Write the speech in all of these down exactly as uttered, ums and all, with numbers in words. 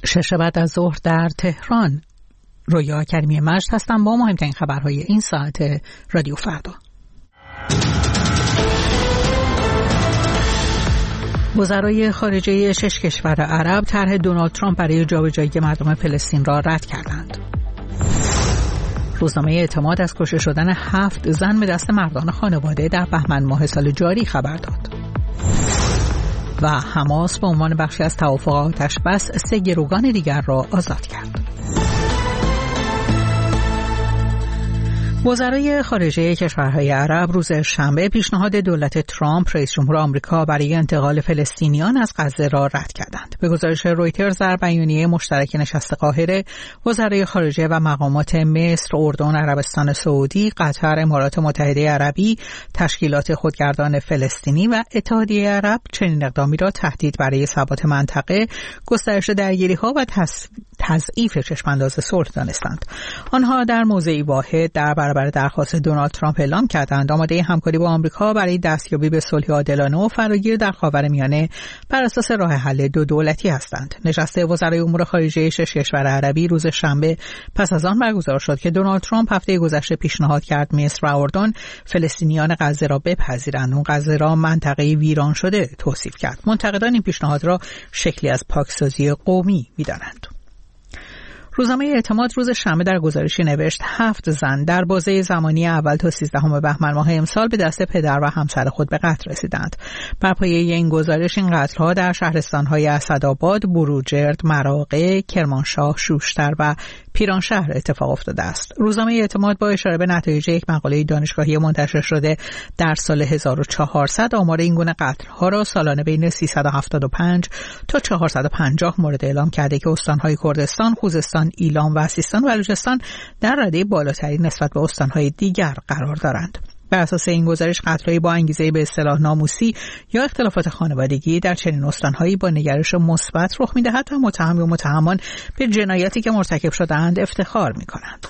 شش بعد از ظهر در تهران. رویا کریمی مجد هستم با مهمترین خبرهای این ساعت رادیو فردا. وزرای خارجه شش کشور عرب طرح دونالد ترامپ برای جابجایی مردم فلسطین را رد کردند. روزنامه اعتماد از کشته شدن هفت زن به دست مردان خانواده در بهمن ماه سال جاری خبر داد. و حماس به عنوان بخشی از توافق آتش‌بس سه گروگان دیگر را آزاد کرد. وزرای خارجه کشورهای عرب روز شنبه پیشنهاد دولت ترامپ رئیس جمهور آمریکا برای انتقال فلسطینیان از غزه را رد کردند. به گزارش رویترز در بیانیه مشترک نشست قاهره، وزرای خارجه و مقامات مصر، اردن، عربستان سعودی، قطر، امارات متحده عربی، تشکیلات خودگردان فلسطینی و اتحادیه عرب چنین اقدامی را تهدید برای ثبات منطقه، گسترش درگیری‌ها و تضعیف چشم‌انداز صلح دانستند. آنها در موضعی واحد در برابر درخواست دونالد ترامپ اعلام کردند آماده همکاری با آمریکا برای دستیابی به صلح عادلانه و فراگیر در خاورمیانه بر اساس راه حل دو دولتی هستند. نشست وزرای امور خارجه شش کشور عربی روز شنبه پس از آن برگزار شد که دونالد ترامپ هفته گذشته پیشنهاد کرد مصر و اردن فلسطینیان غزه را بپذیرند. اون غزه را منطقه ویران شده توصیف کرد. منتقدان این پیشنهاد را شکلی از پاکسازی قومی می‌دانند. روزنامه اعتماد روز شنبه در گزارشی نوشت هفت زن در بازه زمانی اول تا سیزدهم بهمن ماه امسال به دست پدر و همسر خود به قتل رسیدند. بر پایه این گزارش این قتل‌ها در شهرستان‌های اسدآباد، بروجرد، مراغه، کرمانشاه، شوشتر و پیرانشهر اتفاق افتاده است. روزنامه اعتماد با اشاره به نتایج یک مقاله دانشگاهی منتشر شده در سال هزار و چهارصد آمار این گونه قتل‌ها را سالانه بین سیصد و هفتاد و پنج تا چهارصد و پنجاه مورد اعلام کرده که استان‌های کردستان، خوزستان، ایلام و سیستان و بلوچستان در رده بالاتری نسبت به استان‌های دیگر قرار دارند. بر اساس این گزارش قتل‌هایی با انگیزه به اصطلاح ناموسی یا اختلافات خانوادگی در چنین استان‌هایی با نگرش مثبت رخ می‌دهد و متهم و متهمان به جنایاتی که مرتکب شده‌اند افتخار می‌کنند.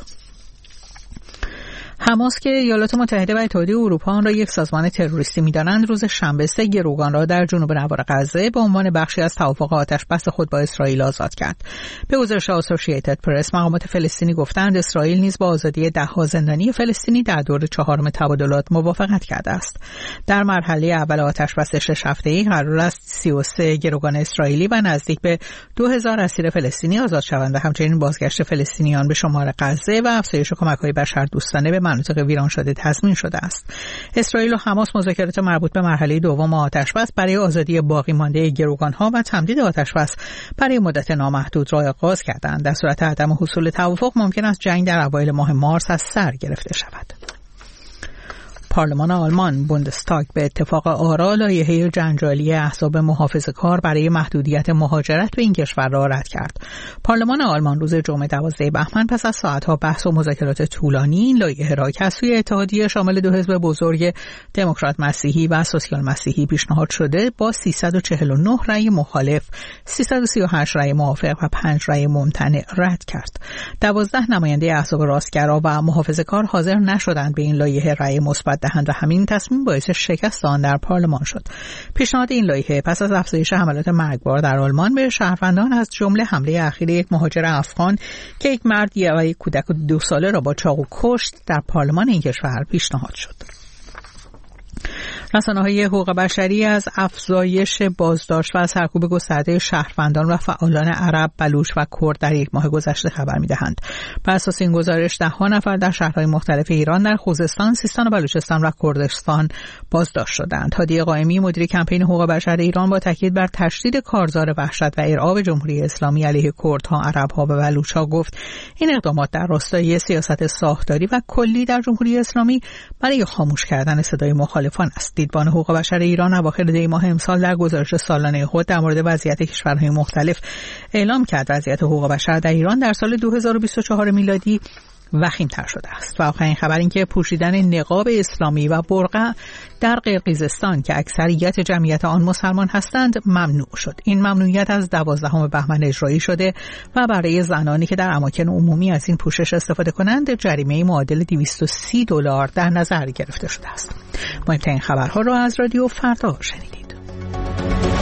حماس که ایالات متحده و اتحادیه اروپا آن را یک سازمان تروریستی می‌دانند، روز شنبه سه گروگان را در جنوب نوار غزه به عنوان بخشی از توافق آتش‌بس خود با اسرائیل آزاد کرد. به گزارش اسوسییتد پرس، مقامات فلسطینی گفتند اسرائیل نیز با آزادی ده‌ها زندانی فلسطینی در دور چهارم تبادلات موافقت کرده است. در مرحله اول آتش‌بس شش هفته‌ای قرار است سی و سه گروگان اسرائیلی و نزدیک به دو هزار اسیر فلسطینی آزاد شوند و همچنین بازگشت فلسطینیان به شمال غزه و افزایش کمک‌های بشردوستانه به مناطق ویران شده تضمین شده است. اسرائیل و حماس مذاکرات مربوط به مرحله دوم آتش‌بس برای آزادی باقی مانده گروگان‌ها و تمدید آتش‌بس برای مدت نامحدود را آغاز کردند. در صورت عدم حصول توافق ممکن است جنگ در اوایل ماه مارس از سر گرفته شود. پارلمان آلمان بوندستاگ به اتفاق آرا لایحه جنجالی احزاب محافظه‌کار برای محدودیت مهاجرت به این کشور را رد کرد. پارلمان آلمان روز جمعه دوازده بهمن پس از ساعت‌ها بحث و مذاکرات طولانی این لایحه را که از سوی اتحادیه شامل دو حزب بزرگ دموکرات مسیحی و سوسیال مسیحی پیشنهاد شده با سیصد و چهل و نه رأی مخالف، سیصد و سی و هشت رأی موافق و پنج رأی ممتنع رد کرد. دوازده نماینده احزاب راستگرا و محافظه‌کار حاضر نشدند به این لایحه رأی مثبت دهند و همین تصمیم باعث شکست آن در پارلمان شد. پیشنهاد این لایحه پس از افزایش حملات مرگبار در آلمان به شهروندان از جمله حمله اخیر یک مهاجر افغان که یک مرد و یک کودک دو ساله را با چاقو کشت در پارلمان این کشور پیشنهاد شد. رسانه‌های حقوق بشری از افزایش بازداشت و سرکوب گسترده شهروندان و فعالان عرب، بلوچ و کرد در یک ماه گذشته خبر می‌دهند. بر اساس این گزارش ده‌ها نفر در شهرهای مختلف ایران در خوزستان، سیستان و بلوچستان و کردستان بازداشت شدند. هادی قائمی مدیر کمپین حقوق بشر ایران با تاکید بر تشدید کارزار وحشت و ارعاب جمهوری اسلامی علیه کردها، عرب‌ها و بلوچ‌ها گفت این اقدامات در راستای سیاست ساختاری و کلی در جمهوری اسلامی برای خاموش کردن صدای مخالفان است. دیدبان حقوق بشر ایران اواخر دی ماه امسال در گزارش سالانه خود در مورد وضعیت کشورهای مختلف اعلام کرد وضعیت حقوق بشر در ایران در سال دو هزار و بیست و چهار میلادی وخیم‌تر شده است. و آخرین خبر این که پوشیدن نقاب اسلامی و برقع در قرقیزستان که اکثریت جمعیت آن مسلمان هستند ممنوع شد. این ممنوعیت از دوازدهم بهمن اجرایی شده و برای زنانی که در اماکن عمومی از این پوشش استفاده کنند جریمه معادل دویست و سی دلار در نظر گرفته شده است. مهمترین خبرها را از رادیو فردا شنیدید.